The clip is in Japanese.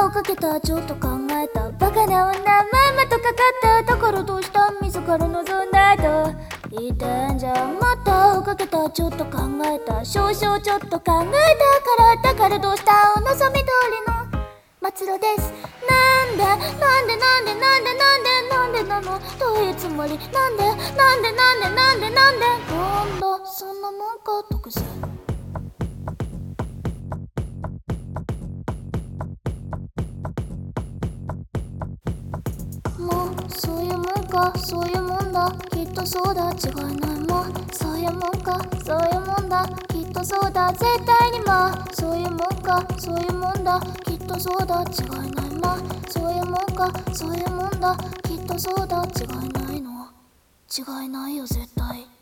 をかけたちょっと考えたバカな女まんまとかかっただからどうした自ら望んだと言ってんじゃんまたをかけたちょっと考えた少々ちょっと考えたからだからどうしたお望み通りの末路ですなんでなんでなんでなんでなんでなんでなのどういうつもりなんでなんでなんでなんでなんでなんだそんなもんか特然もうそういうもんかそういうもんだきっとそうだ違いないもんそういうもんかそういうもんだきっとそうだ絶対にもうそういうもんかそういうもんだきっとそうだ違いないもんそういうもんかそういうもんだきっとそうだ違いないの違いないよ絶対